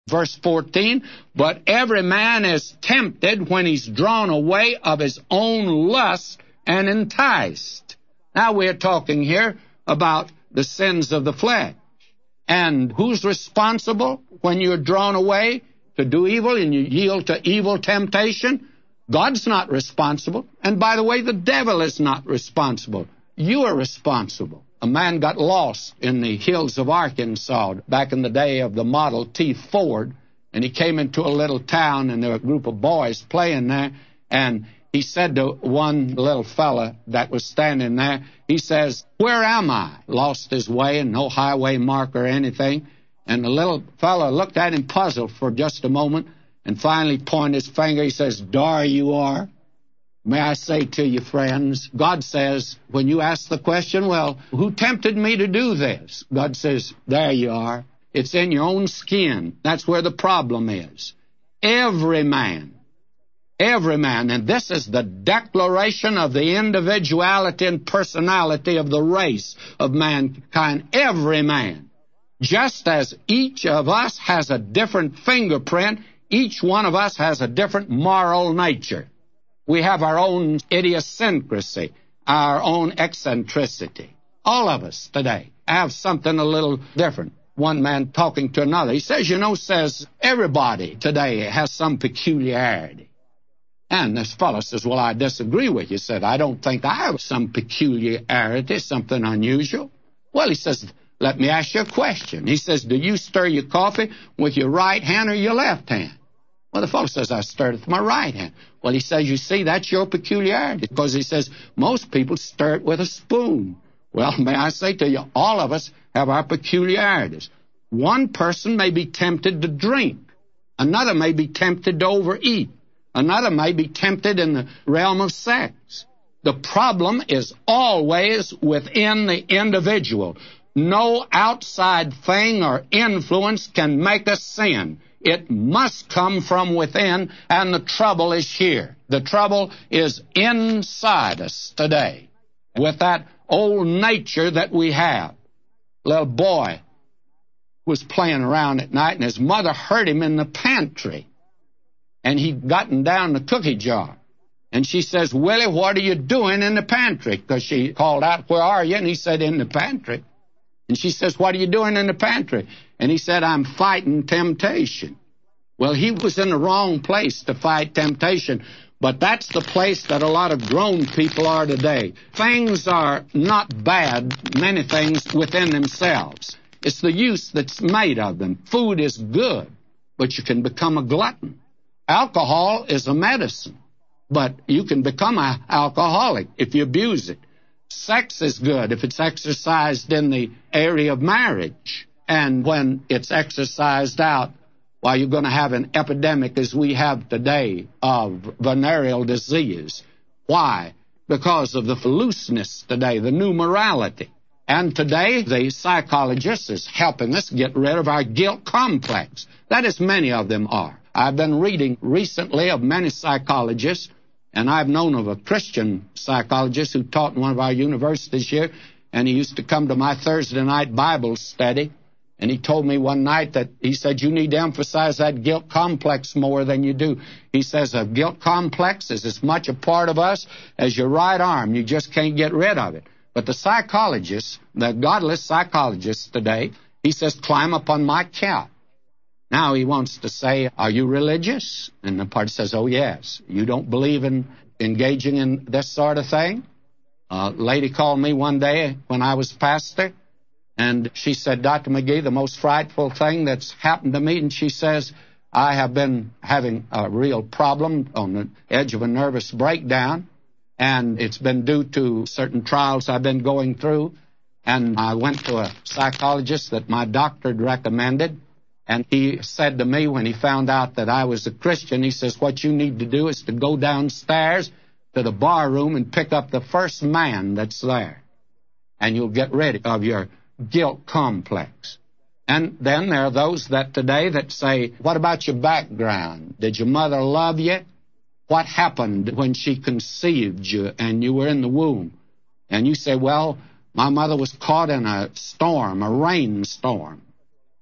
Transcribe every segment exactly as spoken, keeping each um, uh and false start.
Verse fourteen, but every man is tempted when he's drawn away of his own lust and enticed. Now we're talking here about the sins of the flesh. And who's responsible when you're drawn away to do evil and you yield to evil temptation? God's not responsible. And by the way, the devil is not responsible. You are responsible. A man got lost in the hills of Arkansas back in the day of the Model T Ford, and he came into a little town, and there were a group of boys playing there, and he said to one little fella that was standing there, he says, where am I? Lost his way and no highway mark or anything. And the little fella looked at him puzzled for just a moment and finally pointed his finger. He says, there you are. May I say to you, friends, God says, when you ask the question, well, who tempted me to do this? God says, there you are. It's in your own skin. That's where the problem is. Every man, every man, and this is the declaration of the individuality and personality of the race of mankind, every man, just as each of us has a different fingerprint, each one of us has a different moral nature. We have our own idiosyncrasy, our own eccentricity. All of us today have something a little different. One man talking to another, he says, you know, says, everybody today has some peculiarity. And this fellow says, well, I disagree with you. He said, I don't think I have some peculiarity, something unusual. Well, he says, let me ask you a question. He says, do you stir your coffee with your right hand or your left hand? Well, the fellow says, I stir it with my right hand. Well, he says, you see, that's your peculiarity, because he says, most people stir it with a spoon. Well, may I say to you, all of us have our peculiarities. One person may be tempted to drink. Another may be tempted to overeat. Another may be tempted in the realm of sex. The problem is always within the individual. No outside thing or influence can make us sin. It must come from within, and the trouble is here. The trouble is inside us today with that old nature that we have. Little boy was playing around at night, and his mother heard him in the pantry, and he'd gotten down the cookie jar. And she says, Willie, what are you doing in the pantry? Because she called out, where are you? And he said, in the pantry. And she says, what are you doing in the pantry? And he said, I'm fighting temptation. Well, he was in the wrong place to fight temptation, but that's the place that a lot of grown people are today. Things are not bad, many things within themselves. It's the use that's made of them. Food is good, but you can become a glutton. Alcohol is a medicine, but you can become an alcoholic if you abuse it. Sex is good if it's exercised in the area of marriage. And when it's exercised out, well, you're going to have an epidemic as we have today of venereal disease. Why? Because of the looseness today, the new morality. And today, the psychologist is helping us get rid of our guilt complex. That is, many of them are. I've been reading recently of many psychologists, and I've known of a Christian psychologist who taught in one of our universities here, and he used to come to my Thursday night Bible study, and he told me one night that he said, you need to emphasize that guilt complex more than you do. He says a guilt complex is as much a part of us as your right arm. You just can't get rid of it. But the psychologists, the godless psychologists today, he says, climb up on my couch. Now he wants to say, are you religious? And the party says, oh, yes. You don't believe in engaging in this sort of thing? A lady called me one day when I was pastor, and she said, Doctor McGee, the most frightful thing that's happened to me, and she says, I have been having a real problem on the edge of a nervous breakdown, and it's been due to certain trials I've been going through, and I went to a psychologist that my doctor had recommended, and he said to me when he found out that I was a Christian, he says, what you need to do is to go downstairs to the bar room and pick up the first man that's there, and you'll get rid of your guilt complex. And then there are those that today that say, what about your background? Did your mother love you? What happened when she conceived you and you were in the womb? And you say, well, my mother was caught in a storm, a rainstorm.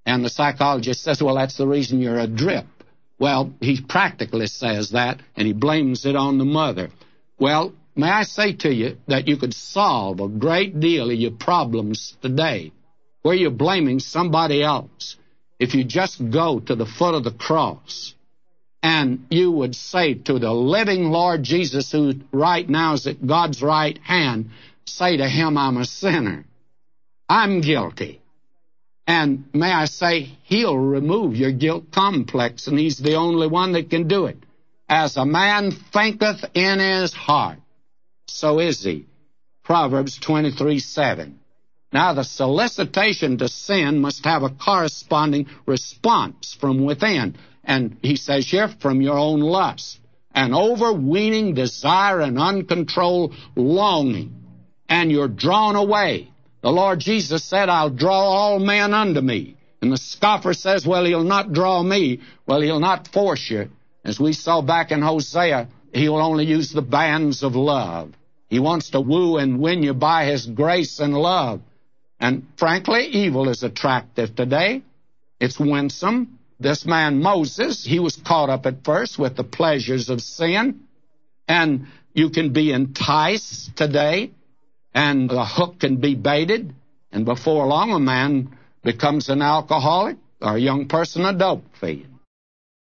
And the psychologist says, well, that's the reason you're a drip. Well, he practically says that, and he blames it on the mother. Well, may I say to you that you could solve a great deal of your problems today where you're blaming somebody else if you just go to the foot of the cross and you would say to the living Lord Jesus, who right now is at God's right hand, say to him, I'm a sinner. I'm guilty. And may I say, he'll remove your guilt complex, and he's the only one that can do it. As a man thinketh in his heart, so is he. Proverbs twenty-three seven. Now, the solicitation to sin must have a corresponding response from within. And he says here, from your own lust, an overweening desire and uncontrolled longing, and you're drawn away. The Lord Jesus said, I'll draw all men unto me. And the scoffer says, well, he'll not draw me. Well, he'll not force you. As we saw back in Hosea, he'll only use the bands of love. He wants to woo and win you by his grace and love. And frankly, evil is attractive today. It's winsome. This man Moses, he was caught up at first with the pleasures of sin. And you can be enticed today, and the hook can be baited, and before long a man becomes an alcoholic or a young person a dope fiend.